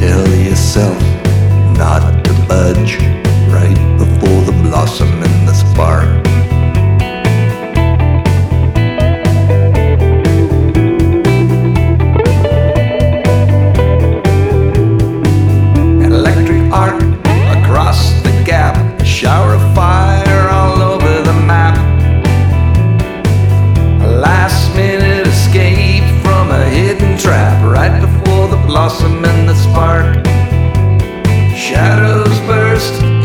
tell yourself not to budge right before the blossom and the spark. An electric arc across the gap, a shower of fire all over the map. A last minute escape from a hidden trap right before the blossom and the spark. Shadows burst